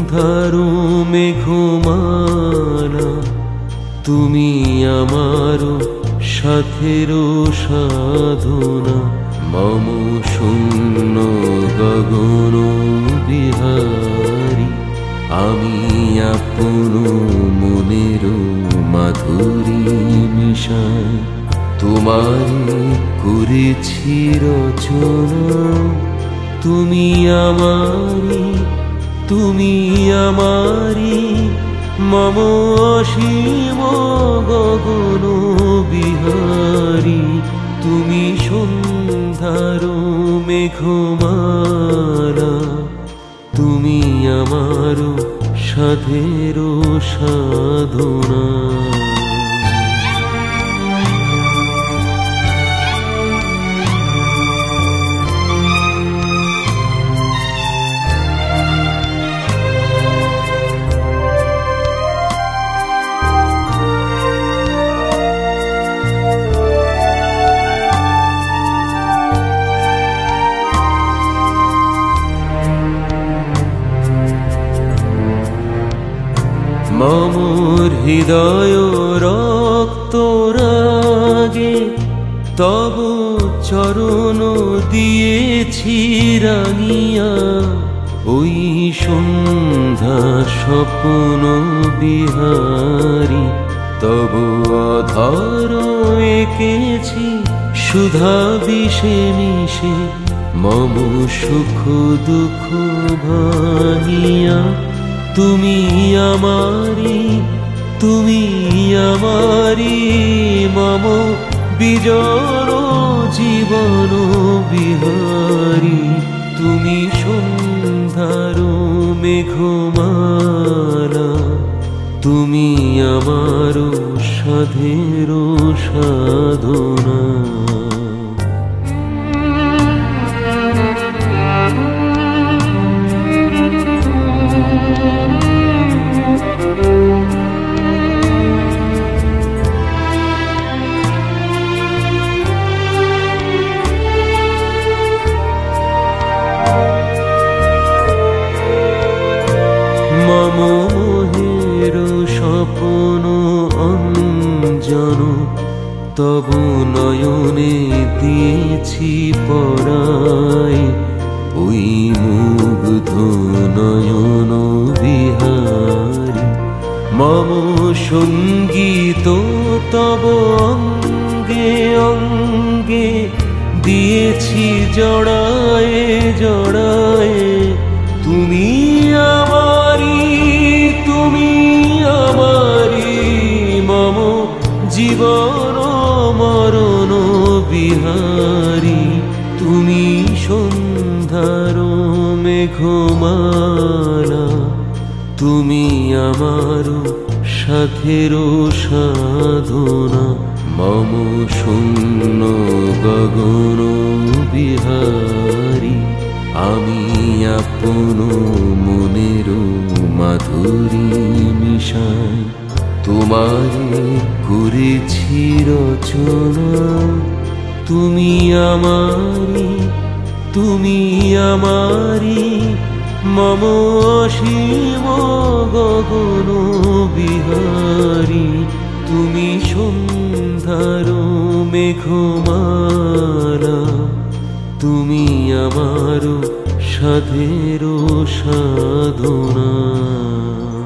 সন্ধ্যারো মেঘমালা, তুমি আমারো সাথেরও সাধনা। মম শূন্য গগন বিহারী, আমি আপন মনের মাধুরী মিশাই তোমারে করেছি রচনা। তুমি আমারি, তুমি আমারি, মম অসীম গগন বিহারী। তুমি সন্ধ্যার মেঘমালা, তুমি আমার সাধের সাধনা। মম হৃদয় রক্ত রাগে তব চরণ দিয়েছি রাঙিয়া। ওই সন্ধ্যা স্বপ্ন বিহারী, তব অধর এঁকেছি সুধা বিষে মিশে। মম সুখ দুঃখ ভাঙিয়া, তুমি আমারি, তুমি আমারি, মম বিজড় জীবন বিহারী। তুমি সন্ধ্যার মেঘমালা, তুমি আমার সাধের সাধনা। মম মোহের স্বপ্ন অঞ্জন, তব নয়নে দিয়েছি পরায়। ওই মুগ্ধ নয়ন বিহারী, মম সঙ্গীত তব অঙ্গে অঙ্গে দিয়েছি জড়ায় জড়ায়। তুমি আমারি, তুমি আমারি, মম জীবন মরণ বিহারী। তুমি সন্ধ্যার মেঘমালা, তুমি আমার সাথের সাধনা। মম শূন্য গগন বিহারী, আমি আপন মনের মাধুরী মিশাই তোমারে করেছি রচনা। তুমি আমারি, তুমি আমারি, মম অসীম গগন বিহারী। তুমি সন্ধ্যার মেঘমালা, তুমি আমার সাধের সাধনা।